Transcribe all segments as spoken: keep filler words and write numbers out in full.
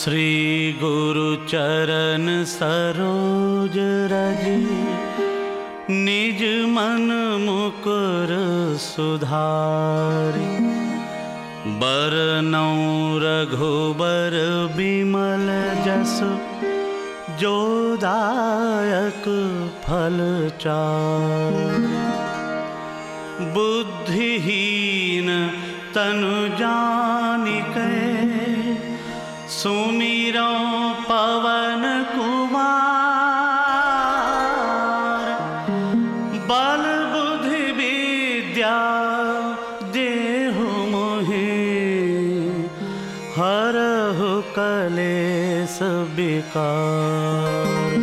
श्री गुरु चरण सरोज रज निज मन मुकुर सुधारि। बरनौ रघुबर बिमल जसु जो दायक फल चारि। बुद्धिहीन तनु जानिके सुमिरो पवन कुमार। बल बुद्धि विद्या देहु मोहि हरहु कलेश विकार।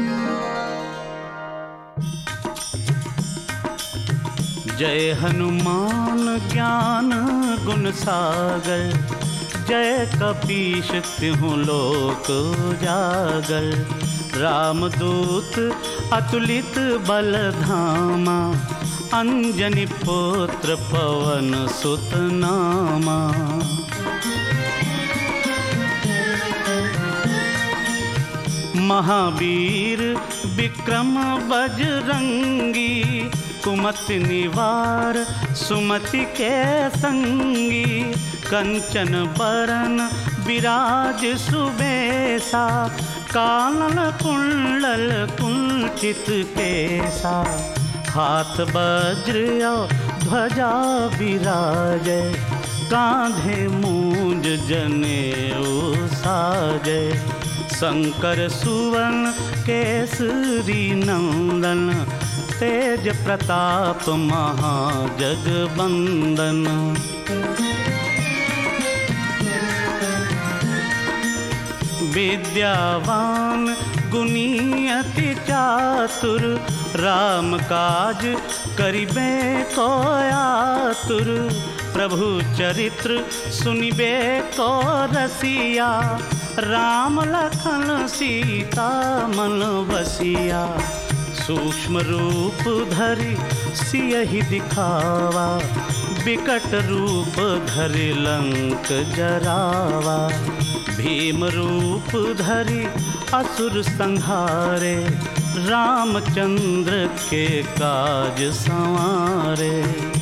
जय हनुमान ज्ञान गुण सागर। जय कपीश तिहुँ लोक उजागर। रामदूत अतुलित बल धामा। अंजनी पुत्र पवन सुत नामा। महावीर विक्रम बजरंगी। कुमति निवार सुमति के संगी। कंचन बरन विराज सुबेसा। कानन कुंडल कुंचित केसा। हाथ वज्र ध्वजा विराजै। कांधे मूंज जनेऊ साजै। शंकर सुवन केसरी नंदन। तेज प्रताप महाजगबंदन। विद्यावान गुणी अति चातुर। राम काज करिबे को आतुर। प्रभु चरित्र सुनिबे को रसिया। राम लखन सीता मन बसिया। सूक्ष्म रूप धरि सियहि दिखावा। विकट रूप धरि लंक जरावा। भीम रूप धरि असुर संहारे। रामचंद्र के काज संवारे।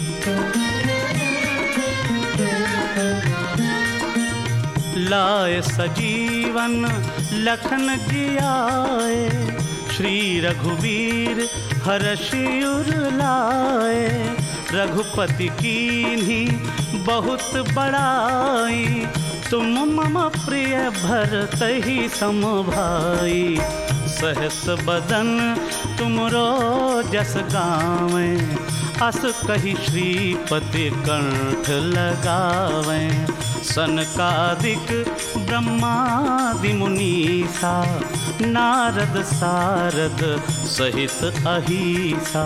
लाए सजीवन लखन जियाए। श्री रघुवीर हरषि उर लाए। रघुपति कीन्ही बहुत बड़ाई। तुम मम प्रिय भरतहि सम भाई। सहस बदन तुमरो जस गावें। अस कहि श्रीपति कंठ लगावें। सनकादिक ब्रह्मादि मुनीसा। नारद सारद सहित अहीसा।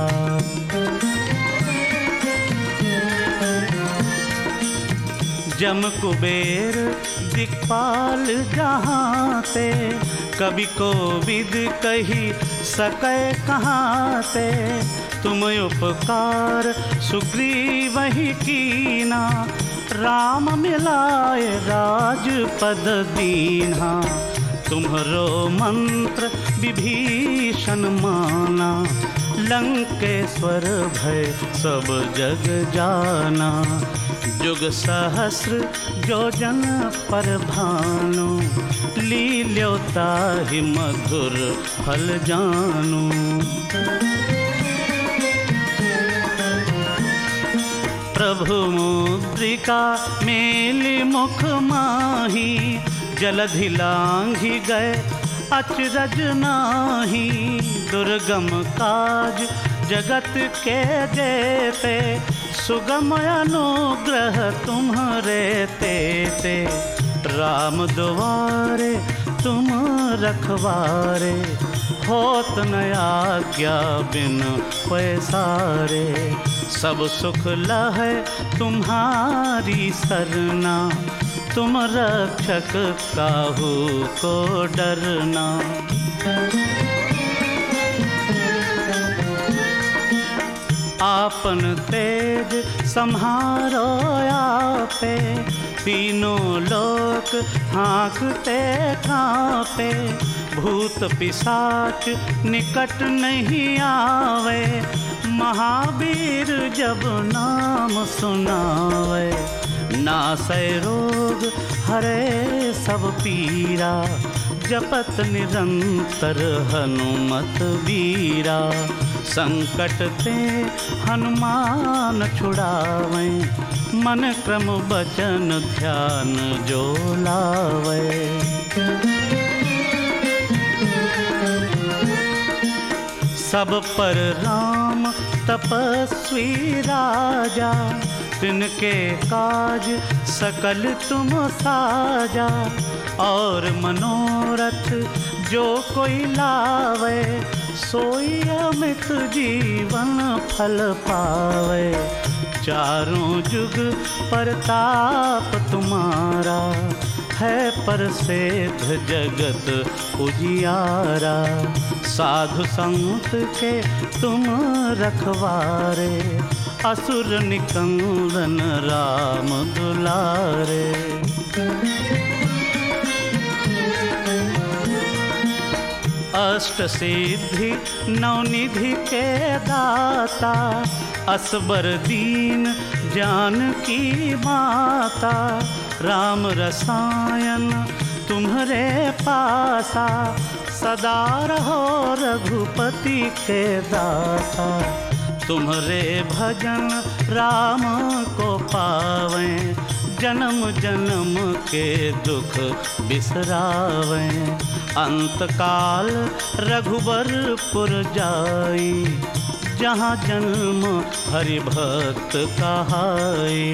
जम कुबेर दिक्पाल जहाँते। कवि कोविद कही सकै कहाँते। तुम उपकार सुग्रीवहि कीना। राम मिलाए राजपद दीन्हा। तुम्हरो मंत्र विभीषण माना। लंकेश्वर भय सब जग जाना। जुग सहस्र योजन पर भानु। लील्योताहि मधुर फल जानू। प्रभु मुद्रिका मेलि मुख माही। जलधि लांघि गए अचरज नाही। दुर्गम काज जगत के जेते। सुगम अनुग्रह तुम्हरे तेते। राम दुआरे तुम रखवारे। होत न आज्ञा बिन पैसारे। सब सुख लहै तुम्हारी सरना। तुम रक्षक काहू को डरना। आपन तेज सम्हारो आपे। तीनों लोक हाँकते कांपे, भूत पिशाच निकट नहीं आवे, महावीर जब नाम सुनावे। नासै रोग हरे सब पीरा, जपत निरंतर हनुमत बीरा। संकट ते हनुमान छुड़ावे, मन क्रम बचन ध्यान जो लावे। सब पर राम तपस्वी राजा, तिनके काज सकल तुम साजा। और मनोरथ जो कोई लावे, सोई अमित जीवन फल पावे। चारों जुग प्रताप तुम्हारा, है प्रसिद्ध जगत उजियारा। साधु संत के तुम रखवारे, असुर निकंदन राम दुलारे। अष्ट सिद्धि नवनिधि के दाता, असबर दीन जानकी माता। राम रसायन तुम्हारे पासा, सदा रहो रघुपति के दाता। तुम्हारे भजन राम को पावें, जन्म जन्म के दुख बिसरावें। अंत काल रघुबरपुर जाई, जहाँ जन्म हरि भक्त कहाई।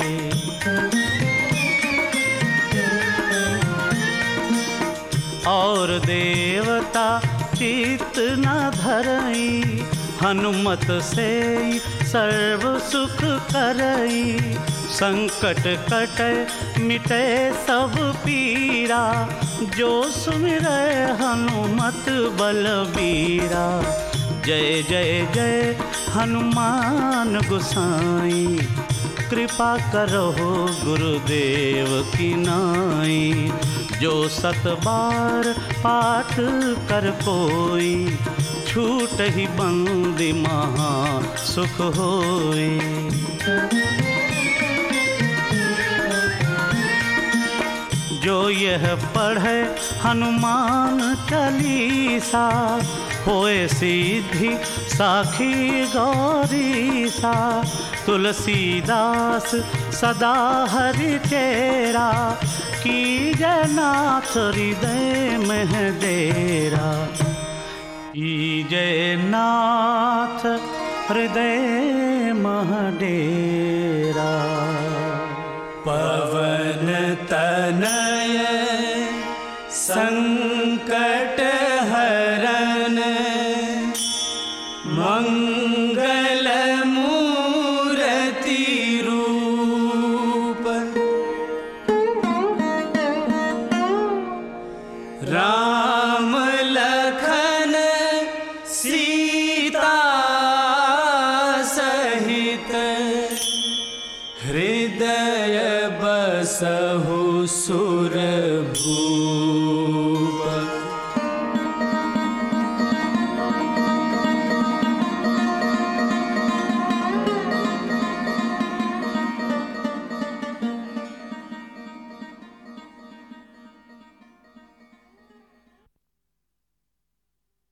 और देवता चित्त न धरई, हनुमत से सर्व सुख करई। संकट कटे मिटे सब पीरा, जो सुमिरै हनुमत बलबीरा। जय जय जय हनुमान गोसाई, कृपा करो गुरुदेव की नाई। जो सत बार पाठ कर कोई, छूट ही बंदी महा सुख होई। जो यह पढ़े हनुमान चालीसा, होए सिद्धि साखी गौरीसा। तुलसीदास सदा हरि चेरा, कीजय नाथ हृदय में डेरा। कीजय नाथ हृदय मह डेरा। पवन तनय संकट हरन, मंगल मूर्ति रूप। राम लखन सीता सहित, हृदय बसहु सुरभूप।